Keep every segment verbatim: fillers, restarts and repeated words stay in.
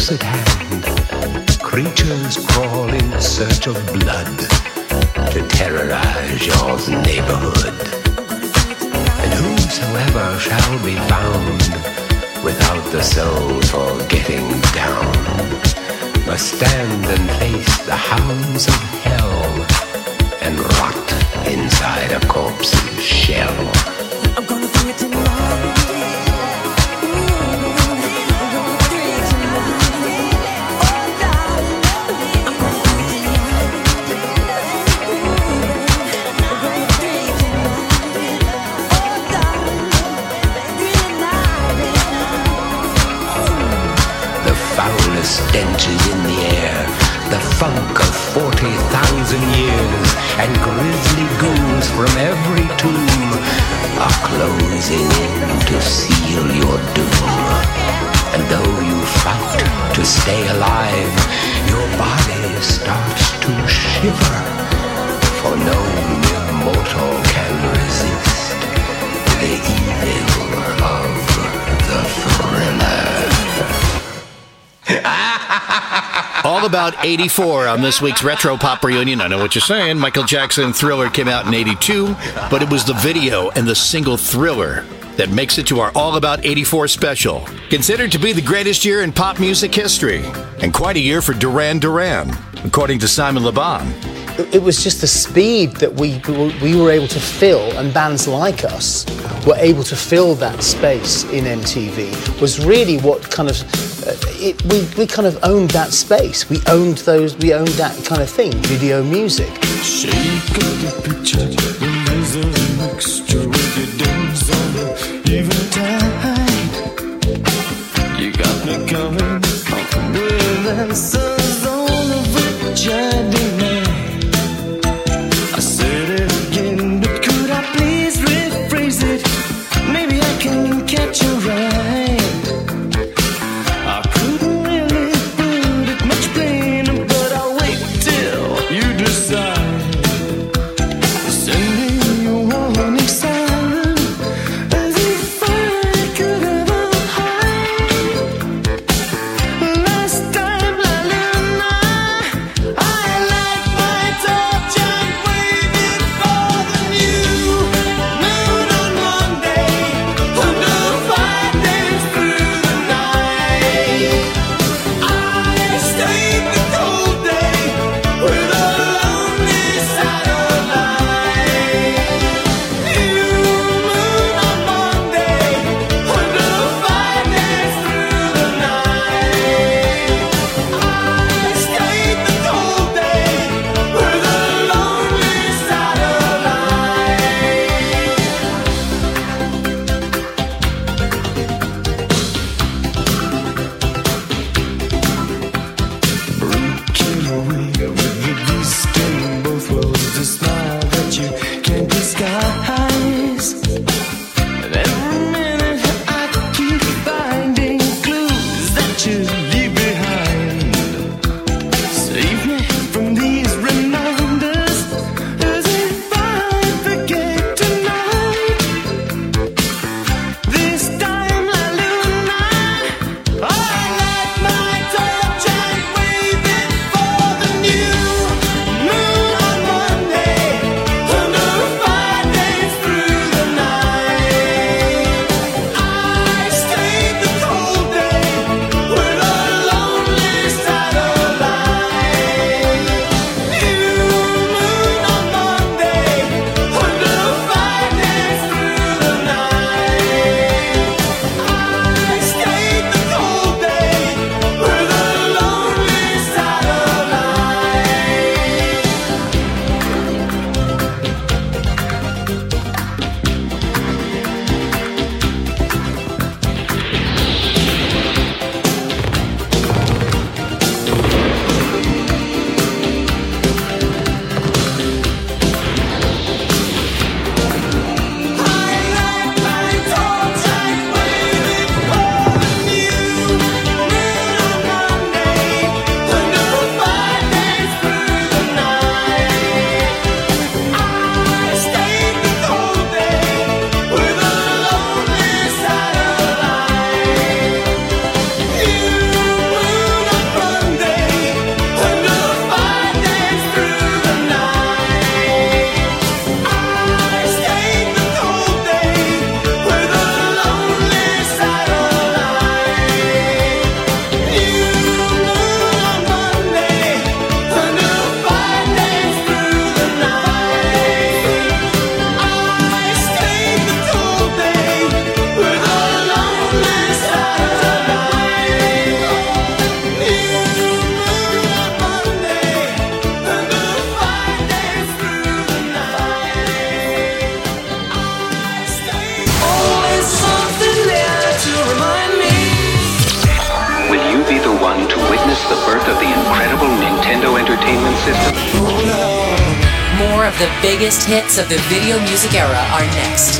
close at hand, creatures crawl in search of blood to terrorize your neighborhood. And whosoever shall be found without the soul for getting down must stand and face the hounds of hell and rot inside a corpse's shell. I'm gonna do it tonight. Stench is in the air, the funk of forty thousand years, and grisly ghouls from every tomb are closing in to seal your doom. And though you fight to stay alive, your body starts to shiver, for no mere mortal can resist the evil of the Thriller. All About eighty-four on this week's Retro Pop Reunion. I know what you're saying. Michael Jackson Thriller came out in eighty-two, but it was the video and the single Thriller that makes it to our All About eighty-four special. Considered to be the greatest year in pop music history, and quite a year for Duran Duran, according to Simon Le Bon. It was just the speed that we we were able to fill, and bands like us were able to fill that space in M T V, was really what kind of uh, it, we we kind of owned that space. We owned those. We owned that kind of thing. Video music. Shake the picture, the razor mixture with your dance on the even time. You got me coming up with answers all of which I deny. I said it again, but could I please rephrase it? Maybe I can catch a ride. I couldn't really put it much plainer, but I'll wait till you decide. Sending you warning siren, as if I could ever hide. Last time, Lily and I, I like my touch and waited for the new moon on Monday, under five days through the night. I stayed the cold day with a lonely of the incredible Nintendo Entertainment System? More of the biggest hits of the video music era are next.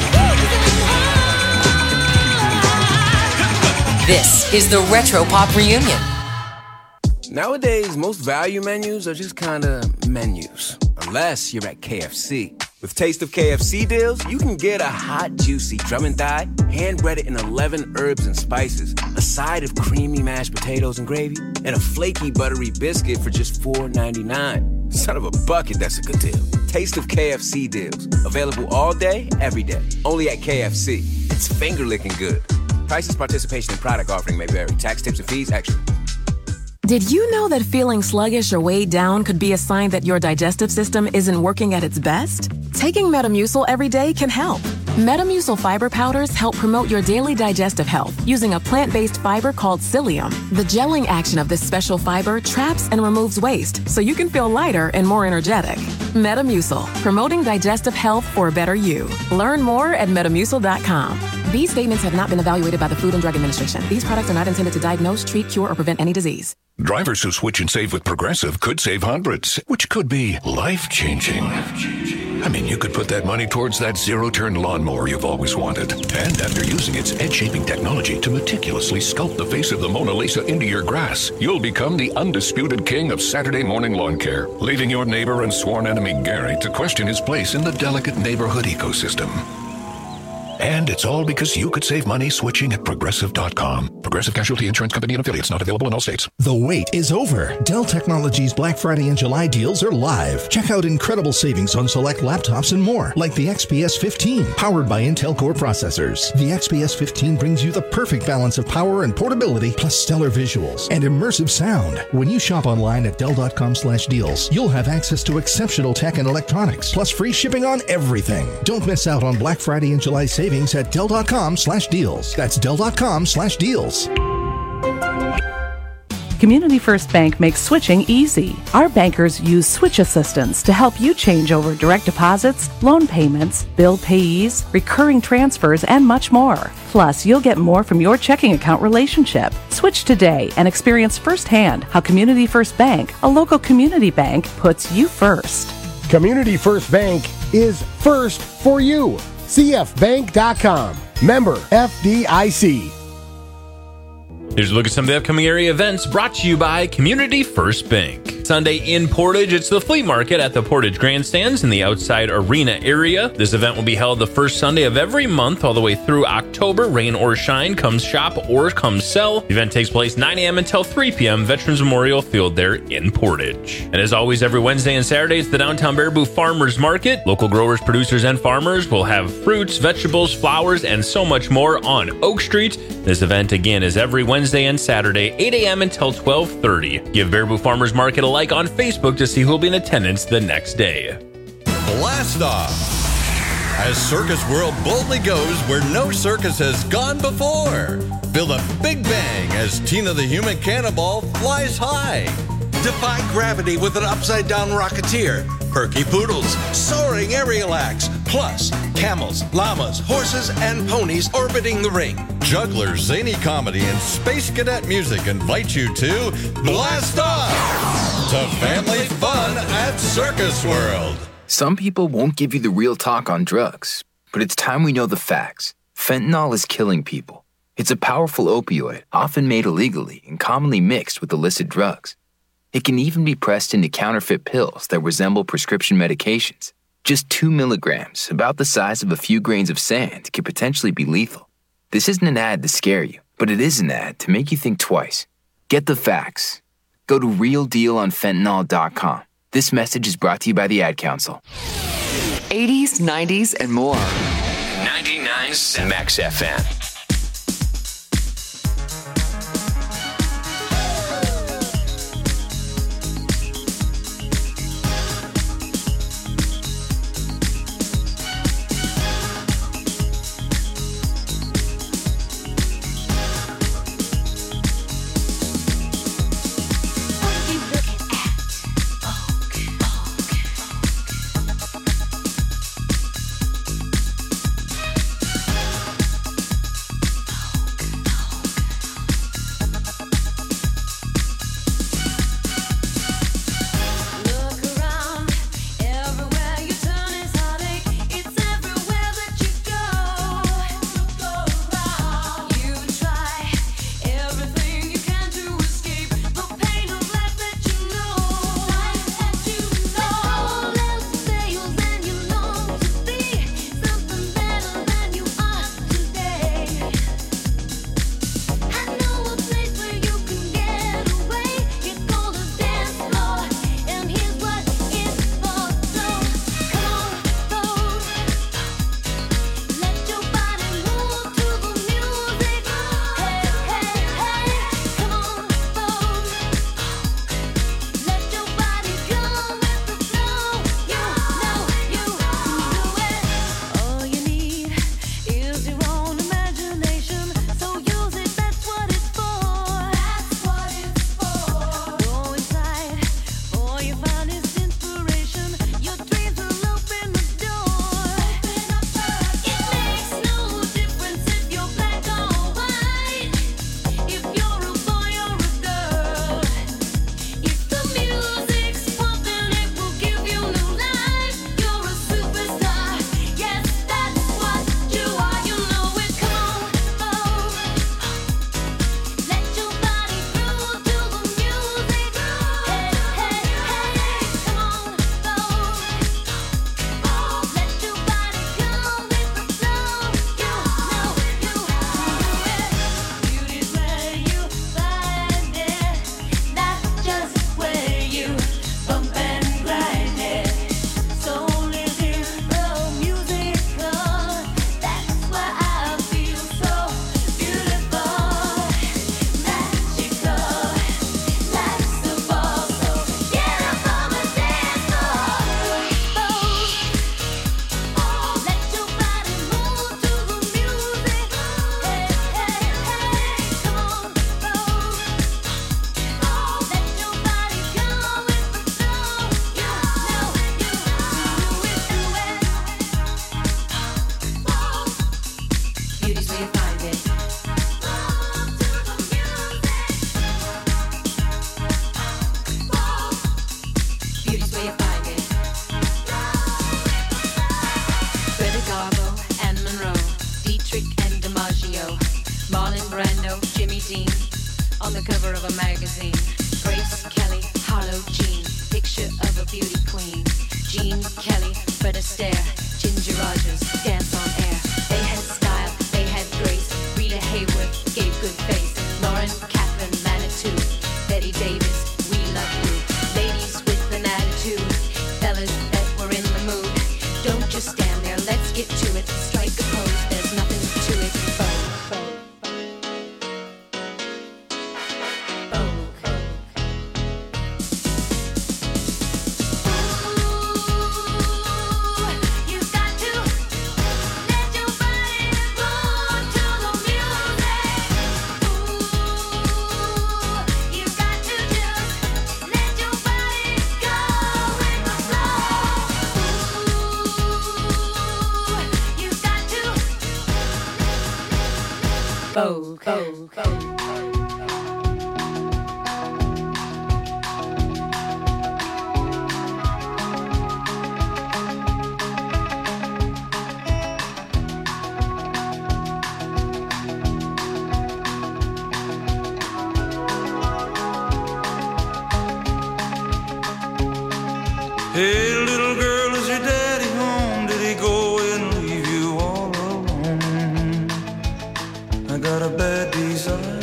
This is the Retro Pop Reunion. Nowadays, most value menus are just kind of menus. Unless you're at K F C. With Taste of K F C deals, you can get a hot, juicy drum and thigh, hand-breaded in eleven herbs and spices, a side of creamy mashed potatoes and gravy, and a flaky, buttery biscuit for just four ninety-nine. Son of a bucket, that's a good deal. Taste of K F C deals. Available all day, every day. Only at K F C. It's finger-licking good. Prices, participation, and product offering may vary. Tax, tips, and fees extra. Did you know that feeling sluggish or weighed down could be a sign that your digestive system isn't working at its best? Taking Metamucil every day can help. Metamucil fiber powders help promote your daily digestive health using a plant-based fiber called psyllium. The gelling action of this special fiber traps and removes waste so you can feel lighter and more energetic. Metamucil, promoting digestive health for a better you. Learn more at metamucil dot com. These statements have not been evaluated by the Food and Drug Administration. These products are not intended to diagnose, treat, cure, or prevent any disease. Drivers who switch and save with Progressive could save hundreds, which could be life-changing. I mean, you could put that money towards that zero-turn lawnmower you've always wanted. And after using its edge-shaping technology to meticulously sculpt the face of the Mona Lisa into your grass, you'll become the undisputed king of Saturday morning lawn care, leaving your neighbor and sworn enemy Gary to question his place in the delicate neighborhood ecosystem. And it's all because you could save money switching at Progressive dot com. Progressive Casualty Insurance Company and affiliates, not available in all states. The wait is over. Dell Technologies Black Friday and July deals are live. Check out incredible savings on select laptops and more, like the X P S fifteen, powered by Intel Core processors. The X P S fifteen brings you the perfect balance of power and portability, plus stellar visuals and immersive sound. When you shop online at Dell dot com slash deals, you'll have access to exceptional tech and electronics, plus free shipping on everything. Don't miss out on Black Friday and July savings at Dell dot com slash deals. That's Dell dot com slash deals. Community First Bank makes switching easy. Our bankers use switch assistance to help you change over direct deposits, loan payments, bill payees, recurring transfers, and much more. Plus, you'll get more from your checking account relationship. Switch today and experience firsthand how Community First Bank, a local community bank, puts you first. Community First Bank is first for you. C F bank dot com. Member F D I C. Here's a look at some of the upcoming area events brought to you by Community First Bank. Sunday in Portage, it's the flea market at the Portage Grandstands in the outside arena area. This event will be held the first Sunday of every month all the way through October. Rain or shine, come shop or come sell. The event takes place nine a.m. until three p.m. Veterans Memorial Field there in Portage. And as always, every Wednesday and Saturday, it's the Downtown Baraboo Farmers Market. Local growers, producers, and farmers will have fruits, vegetables, flowers, and so much more on Oak Street. This event, again, is every Wednesday and Saturday, eight a.m. until twelve thirty. Give Baraboo Farmers Market a like on Facebook to see who will be in attendance the next day. Blast off! As Circus World boldly goes where no circus has gone before. Feel the big bang as Tina the Human Cannonball flies high. Defy gravity with an upside-down rocketeer. Perky poodles, soaring aerial acts, plus camels, llamas, horses, and ponies orbiting the ring. Jugglers, zany comedy, and space cadet music invite you to Blast Off! To family fun at Circus World. Some people won't give you the real talk on drugs, but it's time we know the facts. Fentanyl is killing people. It's a powerful opioid, often made illegally and commonly mixed with illicit drugs. It can even be pressed into counterfeit pills that resemble prescription medications. Just two milligrams, about the size of a few grains of sand, could potentially be lethal. This isn't an ad to scare you, but it is an ad to make you think twice. Get the facts. Go to real deal on fentanyl dot com. This message is brought to you by the Ad Council. eighties, nineties, and more. ninety-nine Max F M. on the cover of a magazine. Grace Kelly, Harlow Jean, picture of a beauty queen. Jean Kelly, Fred Astaire, Ginger Rogers, dance on air. They had style, they had grace. Rita Hayworth gave good face. Lauren Catherine Manitou, Betty Davis, we love you. Ladies with an attitude, fellas that were in the mood. Don't just stand there, let's get to it. Strike a pose, there's nothing to it. Vogue, Vogue, Vogue. Hey, little girl, is your daddy home? Did he go and leave you all alone? I got a bad desire.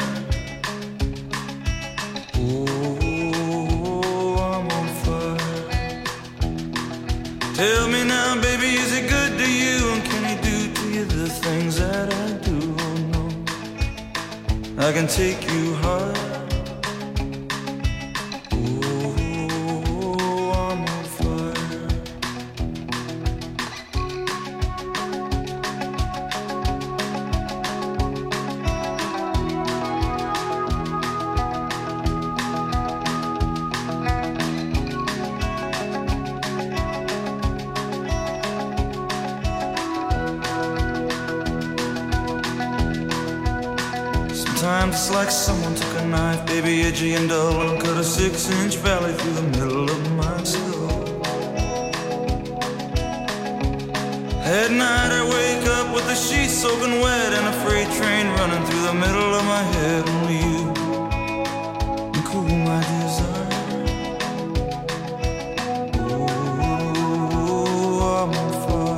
Oh, I'm on fire. Tell me now, baby, is it good to you? And can he do to you the things that I do? Oh, no, I can take you high. Sometimes it's like someone took a knife, baby, edgy and dull, and cut a six-inch valley through the middle of my skull. At night I wake up with the sheets soaking wet and a freight train running through the middle of my head. Only you can cool my desire. Oh, I'm on fire.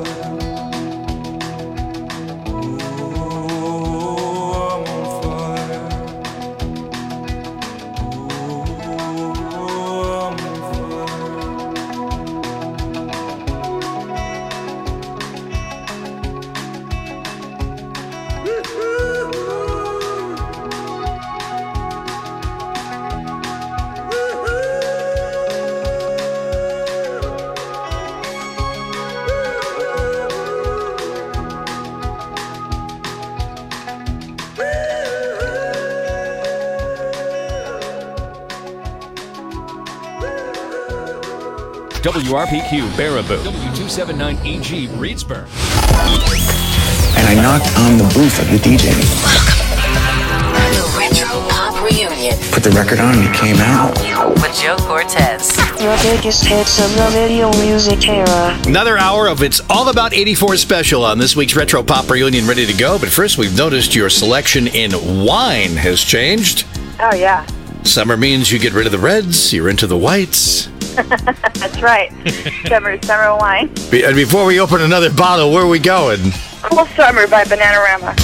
W R P Q Baraboo, W two seventy-nine E G Reedsburg. And I knocked on the booth of the D J. The Retro Pop Reunion. Put the record on and it came out. With Joe Cortez. The biggest hits of the video music era. Another hour of It's All About eighty-four special on this week's Retro Pop Reunion ready to go. But first, we've noticed your selection in wine has changed. Oh, yeah. Summer means you get rid of the reds, you're into the whites. That's right. Summer, summer wine. Be- and before we open another bottle, where are we going? Cool Summer by Bananarama.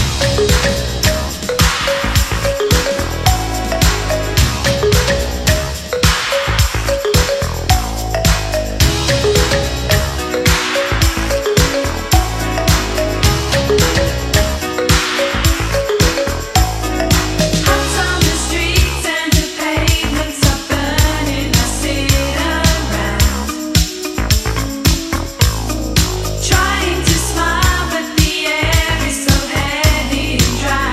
Trying to smile, but the air is so heavy and dry.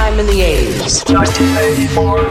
time in the eighties. nineteen eighty-four.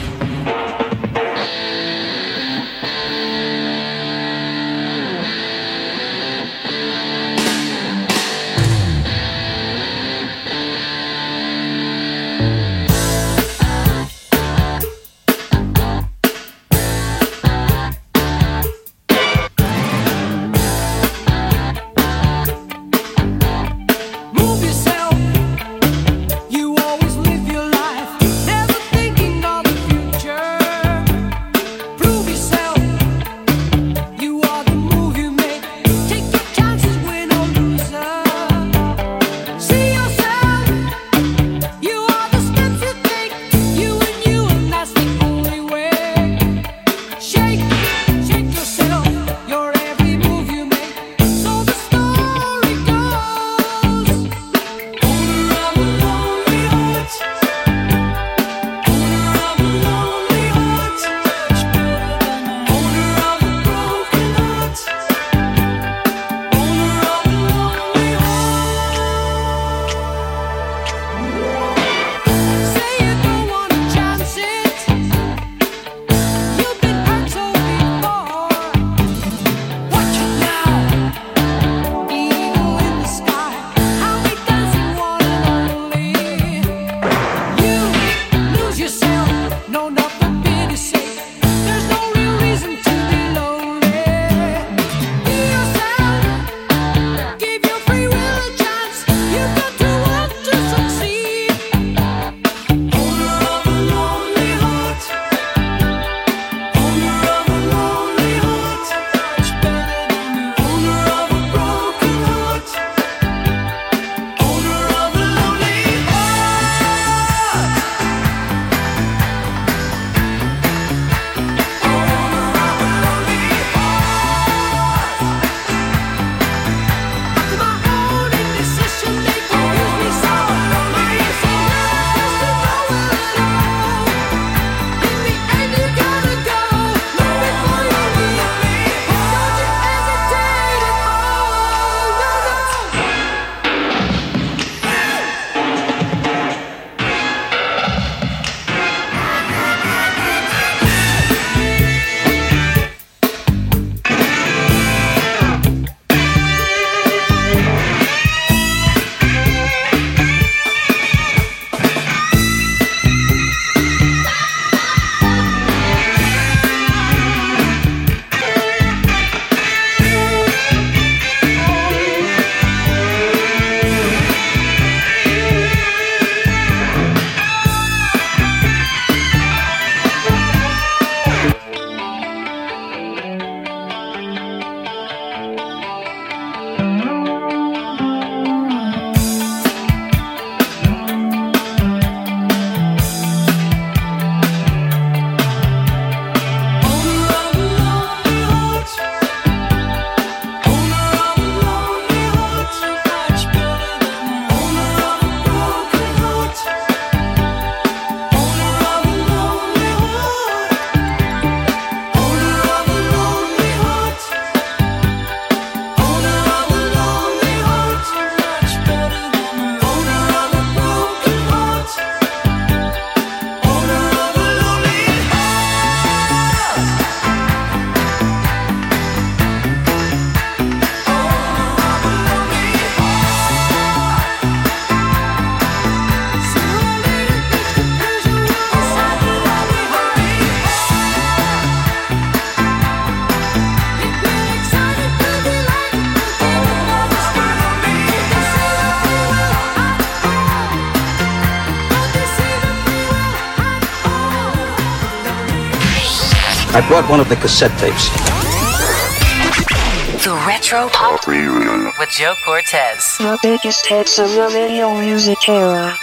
Move yourself. You always live your life, never thinking of the future. Prove yourself. You are the move you make. Take your chances, win or loser. See yourself. You are the steps you take. You and you, and that's the only way. Shake, shake yourself. Your every move you make. So the story goes. Owner of a lonely heart. Owner of a lonely heart. Owner of a broken heart. Owner of a lonely heart. Say you don't wanna chance it. You've been hurt so before. Watch it now. Eagle in the sky. How we dancing one and only. You lose yourself. No, not for pity's sake. There's no real reason to be lonely. Be yourself. Give your free will a chance. You've got to want to succeed. Owner of a lonely heart. Owner of a lonely heart. Owner of a broken heart. Owner of a lonely I brought one of the cassette tapes. The Retro Pop Reunion with Joe Cortez. The biggest hits of the video music era.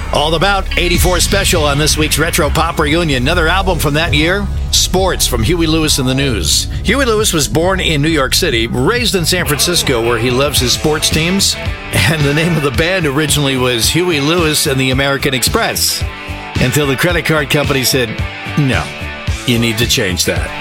All About eighty-four special on this week's Retro Pop Reunion. Another album from that year, Sports from Huey Lewis and the News. Huey Lewis was born in New York City, raised in San Francisco where he loves his sports teams, and the name of the band originally was Huey Lewis and the American Express, until the credit card company said, no, you need to change that.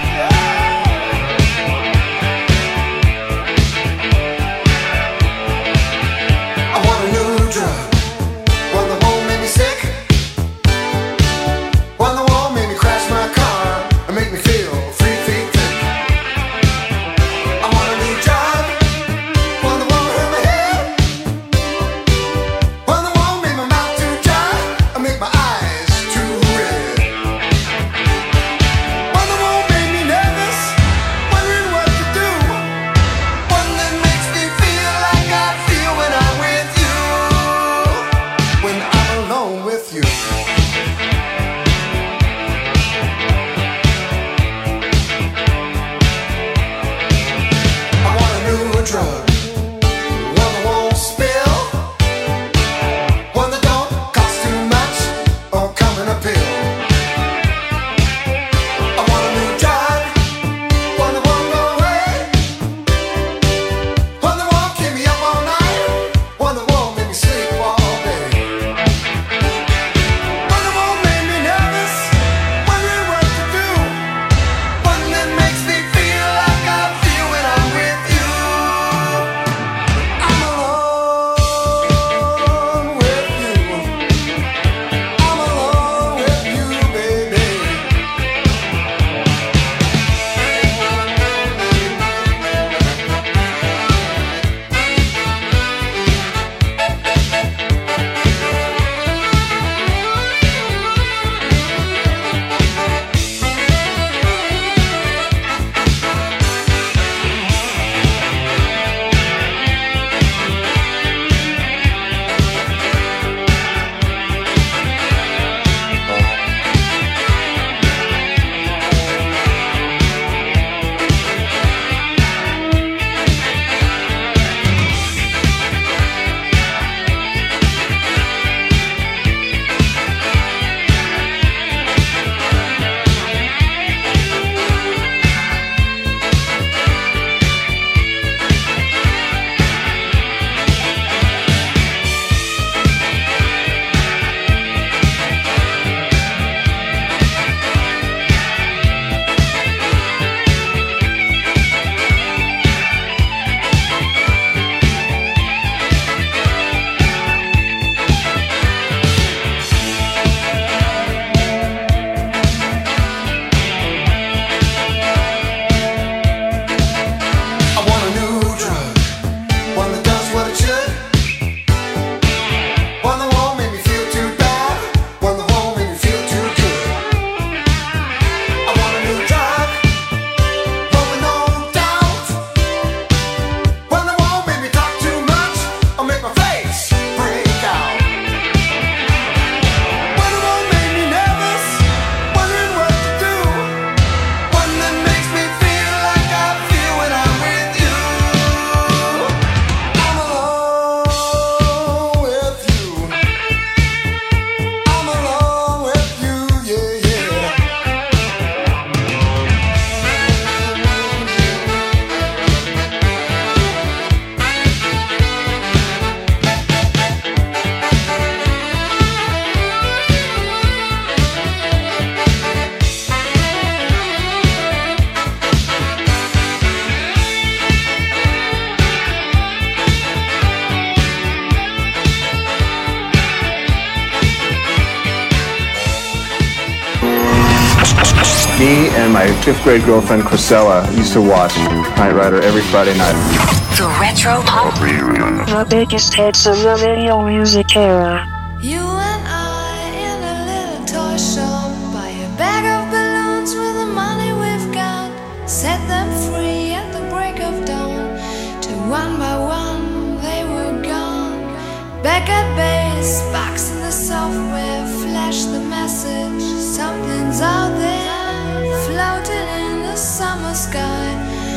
Me and my fifth grade girlfriend, Chrisella, used to watch Knight Rider every Friday night. The Retro Pop Reunion. The biggest hits of the video music era. You and I in a little toy shop, buy a bag of balloons with the money we've got, set them free at the break of dawn, till one by one they were gone. Back at base, box in the software, flash the message, something's out there, floating in the summer sky.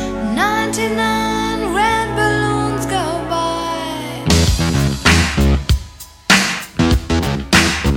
ninety-nine red balloons go by.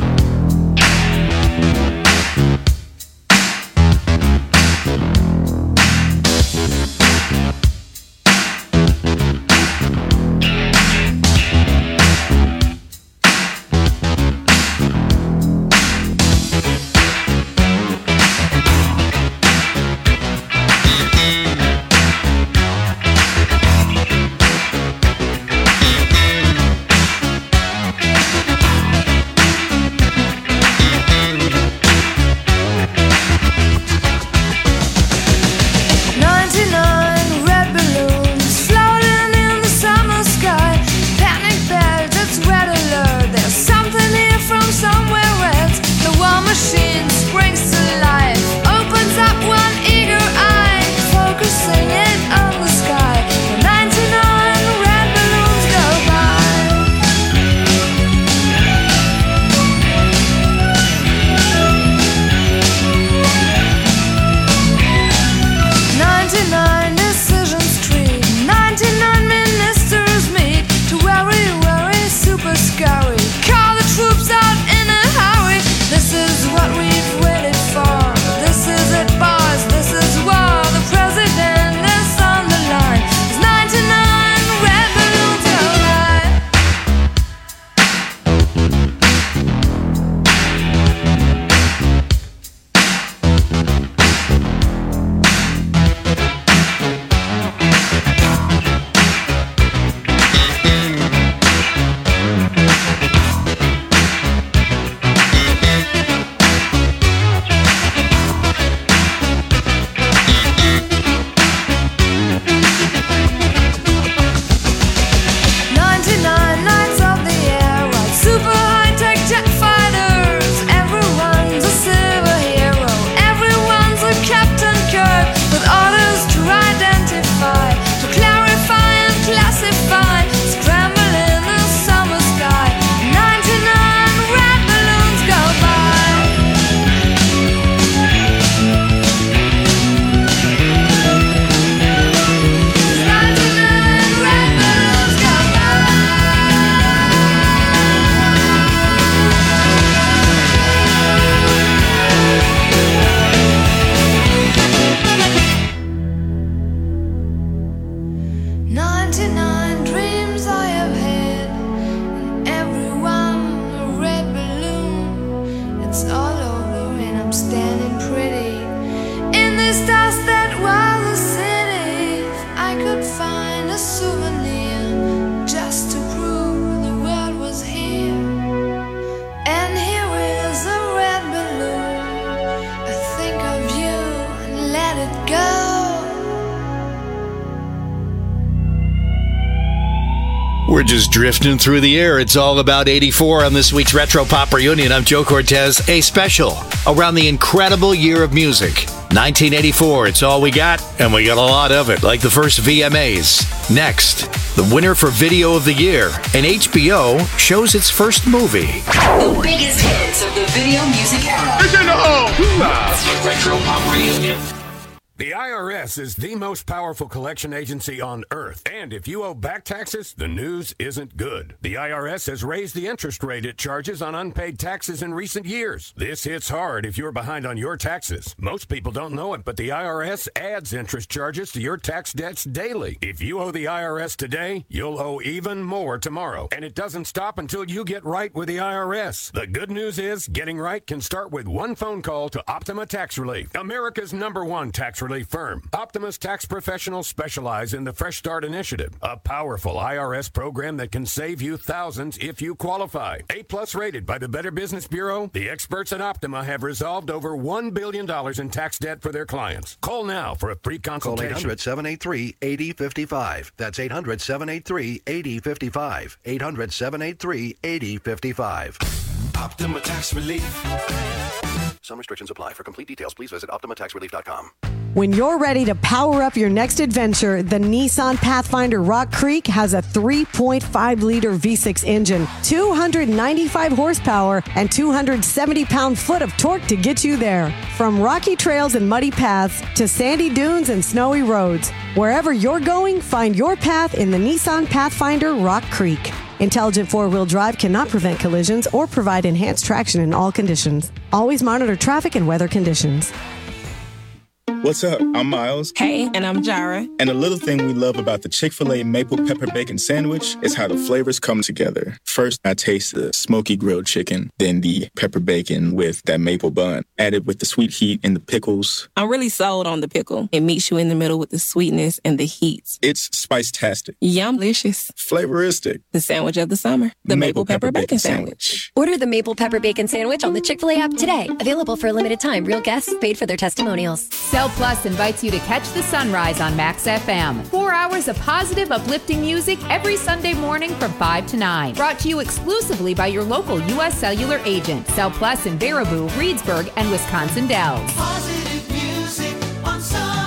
We're just drifting through the air. It's all about eighty-four on this week's Retro Pop Reunion. I'm Joe Cortez. A special around the incredible year of music. nineteen eighty-four, it's all we got, and we got a lot of it, like the first V M As. Next, the winner for Video of the Year, and H B O shows its first movie. The biggest hits of the video music era. It's in the hole! The Retro Pop Reunion. The I R S is the most powerful collection agency on earth. And if you owe back taxes, the news isn't good. The I R S has raised the interest rate it charges on unpaid taxes in recent years. This hits hard if you're behind on your taxes. Most people don't know it, but the I R S adds interest charges to your tax debts daily. If you owe the I R S today, you'll owe even more tomorrow. And it doesn't stop until you get right with the I R S. The good news is, getting right can start with one phone call to Optima Tax Relief, America's number one tax relief firm. Optima's tax professionals specialize in the Fresh Start Initiative, a powerful I R S program that can save you thousands if you qualify. A-plus rated by the Better Business Bureau, the experts at Optima have resolved over one billion dollars in tax debt for their clients. Call now for a free consultation. Call eight hundred, seven eight three, eight zero five five. That's eight hundred, seven eight three, eight zero five five. eight hundred, seven eight three, eight zero five five. Optima Tax Relief. Some restrictions apply. For complete details, please visit optima tax relief dot com. When you're ready to power up your next adventure, the Nissan Pathfinder Rock Creek has a three point five liter V six engine, two hundred ninety-five horsepower, and two hundred seventy pound-foot of torque to get you there. From rocky trails and muddy paths to sandy dunes and snowy roads, wherever you're going, find your path in the Nissan Pathfinder Rock Creek. Intelligent four-wheel drive cannot prevent collisions or provide enhanced traction in all conditions. Always monitor traffic and weather conditions. What's up? I'm Miles. Hey, and I'm Jara. And a little thing we love about the Chick-fil-A Maple Pepper Bacon Sandwich is how the flavors come together. First, I taste the smoky grilled chicken, then the pepper bacon with that maple bun, added with the sweet heat and the pickles. I'm really sold on the pickle. It meets you in the middle with the sweetness and the heat. It's spice-tastic. Yum-licious. Flavoristic. The sandwich of the summer. The Maple, Maple Pepper, Pepper Bacon, Bacon sandwich. sandwich. Order the Maple Pepper Bacon Sandwich on the Chick-fil-A app today. Available for a limited time. Real guests paid for their testimonials. Cell Plus invites you to catch the sunrise on Max F M. Four hours of positive, uplifting music every Sunday morning from five to nine. Brought to you exclusively by your local U S Cellular agent. Cell Plus in Baraboo, Reedsburg, and Wisconsin Dells. Positive music on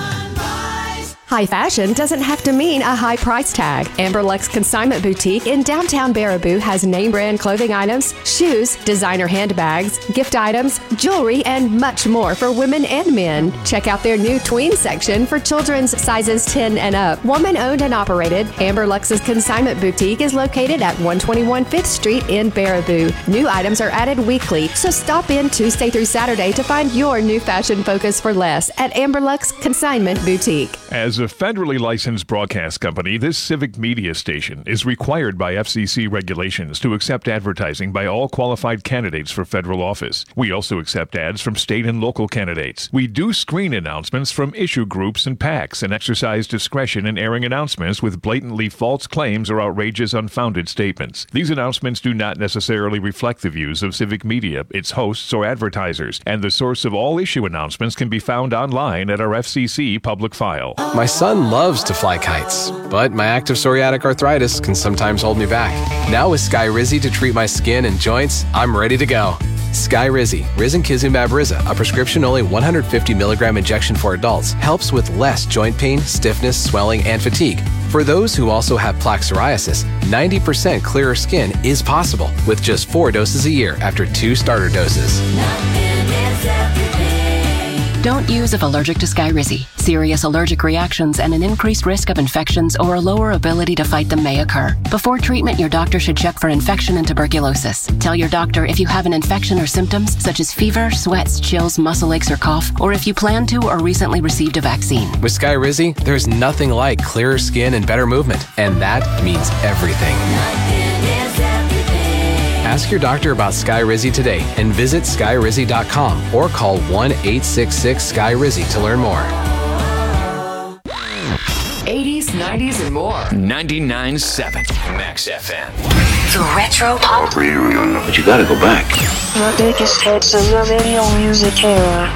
Sunrise. High fashion doesn't have to mean a high price tag. Amberlux Consignment Boutique in downtown Baraboo has name brand clothing items, shoes, designer handbags, gift items, jewelry, and much more for women and men. Check out their new tween section for children's sizes ten and up. Woman owned and operated, Amberlux's Consignment Boutique is located at one twenty-one Fifth Street in Baraboo. New items are added weekly, so stop in Tuesday through Saturday to find your new fashion focus for less at Amberlux Consignment Boutique. As a federally licensed broadcast company, this civic media station is required by F C C regulations to accept advertising by all qualified candidates for federal office. We also accept ads from state and local candidates. We do screen announcements from issue groups and PACs and exercise discretion in airing announcements with blatantly false claims or outrageous unfounded statements. These announcements do not necessarily reflect the views of civic media, its hosts, or advertisers, and the source of all issue announcements can be found online at our F C C public file. My son loves to fly kites, but my active psoriatic arthritis can sometimes hold me back. Now with Skyrizi to treat my skin and joints, I'm ready to go. Skyrizi, Risankizumab Riza, a prescription-only one hundred fifty milligram injection for adults, helps with less joint pain, stiffness, swelling, and fatigue. For those who also have plaque psoriasis, ninety percent clearer skin is possible with just four doses a year after two starter doses. Don't use if allergic to Skyrizi. Serious allergic reactions and an increased risk of infections or a lower ability to fight them may occur. Before treatment, your doctor should check for infection and tuberculosis. Tell your doctor if you have an infection or symptoms such as fever, sweats, chills, muscle aches, or cough, or if you plan to or recently received a vaccine. With Skyrizi, there's nothing like clearer skin and better movement, and that means everything. Ask your doctor about Skyrizi today and visit skyrizi dot com or call one eight six six Sky Rizzy to learn more. eighties, nineties, and more. ninety-nine point seven Max F M. The Retro Pop Reunion. But you gotta go back. The biggest hits of the video music era.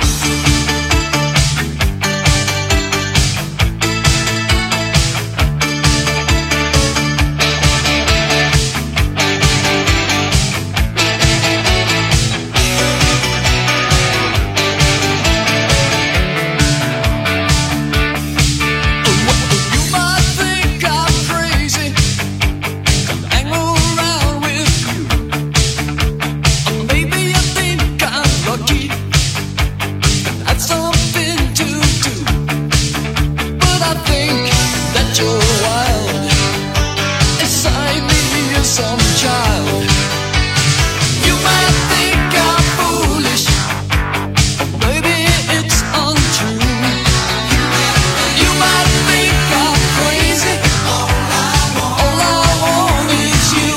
handsome child. You might think I'm foolish, baby, it's untrue. You might think I'm crazy, all I want is you.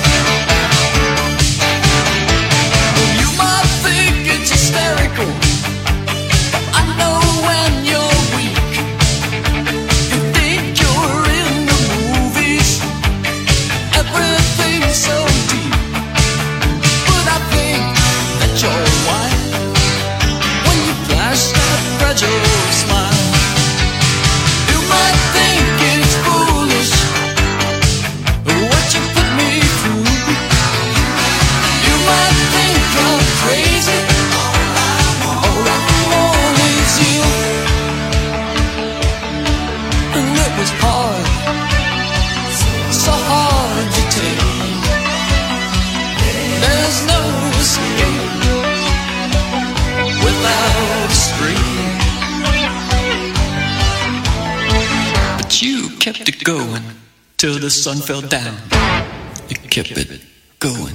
You might think it's hysterical, but I know when you're weak. You think you're in the movies, everything's so deep. But I think that you're white when you flash that fragile smile. You might think it's foolish what you put me through. You might think I'm crazy, all I want is you. And it was hard, so hard to take. There's no escape without a scream. But you kept it going till the sun fell down. You kept it going.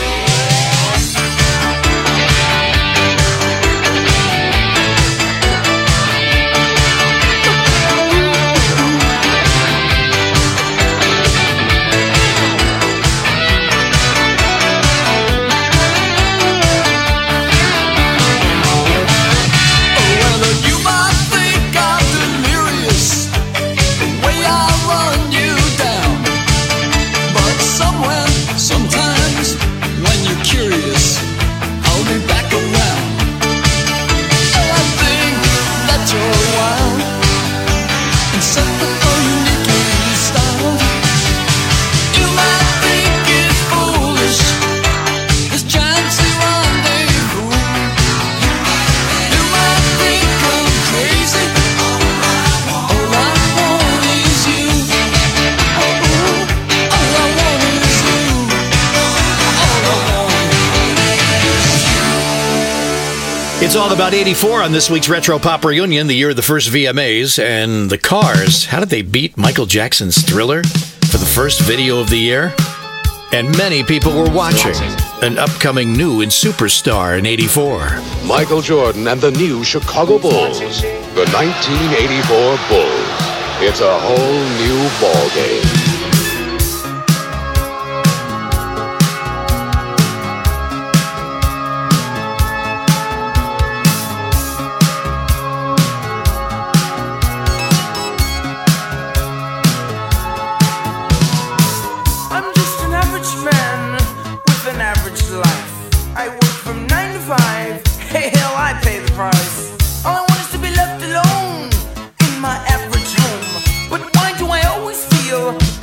Well, you might think I'm delirious, the way I run you down. But somewhere, sometimes, when you're curious, I'll be back around. Oh, I think that you're wild and something so uniquely styled. You might think it's foolish, this chancy rendezvous. You might think I'm crazy, all I want is you. Oh, all I want is you. All I want is you. It's all about eighty-four on this week's Retro Pop Reunion, the year of the first V M As. And the Cars, how did they beat Michael Jackson's Thriller for the first video of the year? And many people were watching an upcoming new and superstar in eighty-four. Michael Jordan and the new Chicago Bulls, the nineteen eighty-four Bulls. It's a whole new ball game. I'm just an average man with an average life. I work from nine to five. Hey, hell, I pay the price. All I want is to be left alone in my average home. But why do I always feel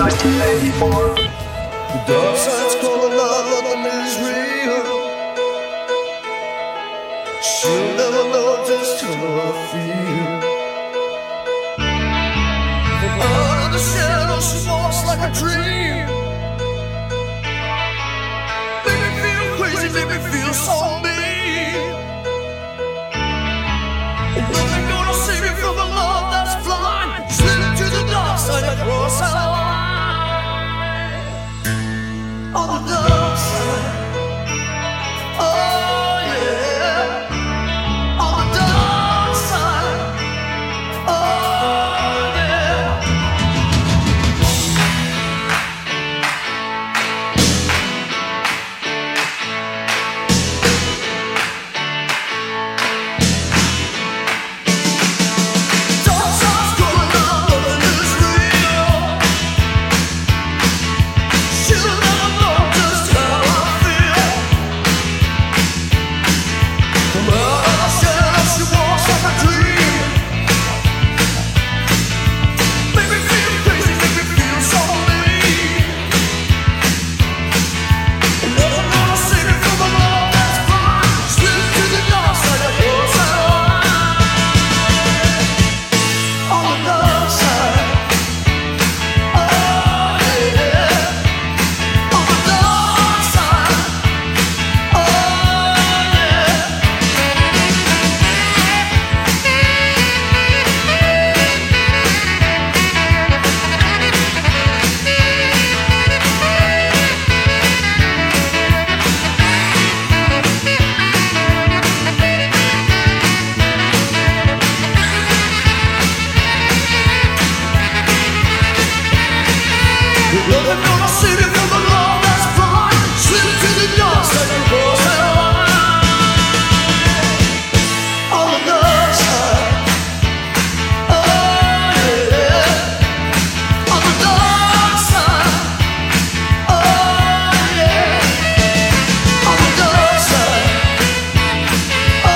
nineteen eighty-four. The dark side's calling out, nothing is real. She'll never know just how I feel. From out of the shadows, she walks like a dream. Make me feel crazy, make me feel so mean. Nothing gonna save me from the love that's blind. Slip to the dark side and cross that line. On the dark side, oh yeah. On the dark side, oh yeah. Dark side's going down, nothing is real. She'll never know just how I feel. From out of the shadows, she walks like a dream. Make me feel crazy, make me feel so mean. Nothing gonna save me from the love that's blind. Slip to the dark side and cross that line. On the dark side, oh yeah. On the dark side, oh yeah. Nothing gonna save me from the love that's blind. Slip to the dark side and cross that line. On the dark side, oh yeah. On the dark side, oh yeah. On the dark side, oh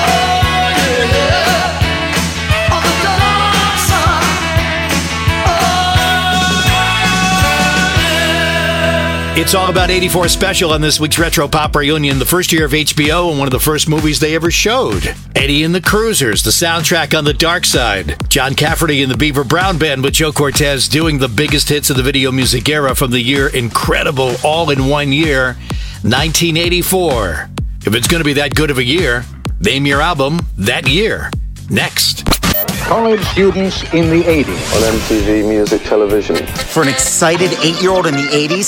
yeah. On the dark side, It's All About eighty-four special on this week's Retro Pop Reunion, the first year of H B O and one of the first movies they ever showed. Eddie and the Cruisers, the soundtrack on the dark side. John Cafferty and the Beaver Brown Band with Joe Cortez doing the biggest hits of the video music era from the year incredible, all in one year, nineteen eighty-four. If it's going to be that good of a year, name your album that year. Next. College students in the eighties. On M T V Music Television. For an excited eight-year-old in the eighties.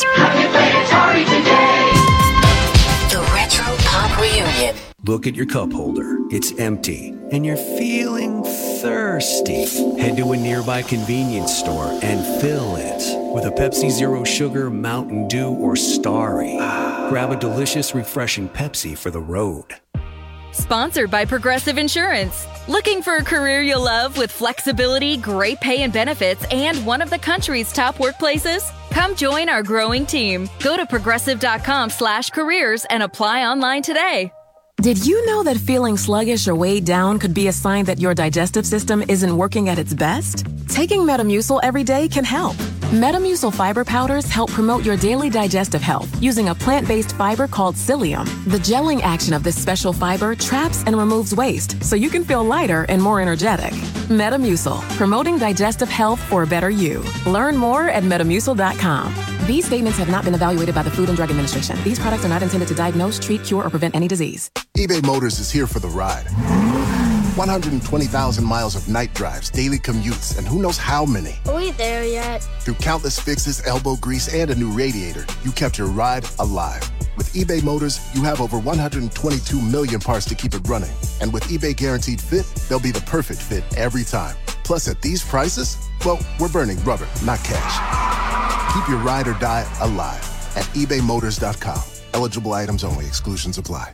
The Retro Pop Reunion. Look at your cup holder. It's empty, and you're feeling thirsty. Head to a nearby convenience store and fill it with a Pepsi Zero Sugar, Mountain Dew, or Starry. Grab a delicious, refreshing Pepsi for the road. Sponsored by Progressive Insurance. Looking for a career you'll love with flexibility, great pay and benefits, and one of the country's top workplaces? Come join our growing team. Go to progressive.com slash careers and apply online today. Did you know that feeling sluggish or weighed down could be a sign that your digestive system isn't working at its best? Taking Metamucil every day can help. Metamucil fiber powders help promote your daily digestive health using a plant-based fiber called psyllium. The gelling action of this special fiber traps and removes waste so you can feel lighter and more energetic. Metamucil, promoting digestive health for a better you. Learn more at metamucil dot com. These statements have not been evaluated by the Food and Drug Administration. These products are not intended to diagnose, treat, cure, or prevent any disease. eBay Motors is here for the ride. one hundred twenty thousand miles of night drives, daily commutes, and who knows how many. Are we there yet? Through countless fixes, elbow grease, and a new radiator, you kept your ride alive. With eBay Motors, you have over one hundred twenty-two million parts to keep it running. And with eBay Guaranteed Fit, they'll be the perfect fit every time. Plus, at these prices, well, we're burning rubber, not cash. Keep your ride or die alive at ebay motors dot com. Eligible items only. Exclusions apply.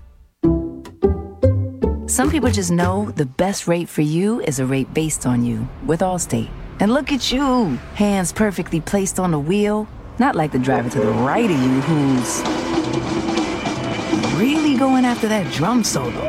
Some people just know the best rate for you is a rate based on you with Allstate. And look at you, hands perfectly placed on the wheel. Not like the driver to the right of you who's really going after that drum solo.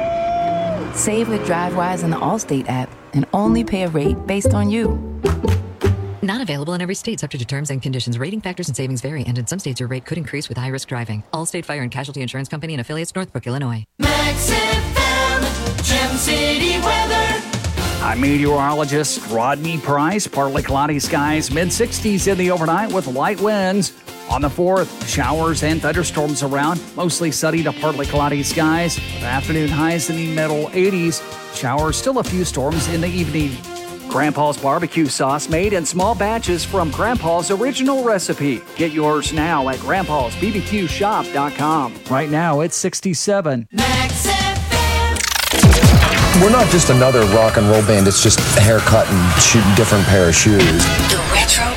Save with DriveWise in the Allstate app and only pay a rate based on you. Not available in every state, subject to terms and conditions. Rating factors and savings vary, and in some states your rate could increase with high-risk driving. Allstate Fire and Casualty Insurance Company and affiliates, Northbrook, Illinois. Max F M, Gem City weather. I'm meteorologist Rodney Price. Partly cloudy skies, mid sixties in the overnight with light winds. On the fourth, showers and thunderstorms around. Mostly sunny to partly cloudy skies. With afternoon highs in the middle eighties. Showers, still a few storms in the evening. Grandpa's barbecue sauce made in small batches from Grandpa's original recipe. Get yours now at grandpas b b q shop dot com. Right now it's sixty-seven. Max F M. We're not just another rock and roll band. It's just a haircut and shoot different pair of shoes. The Retro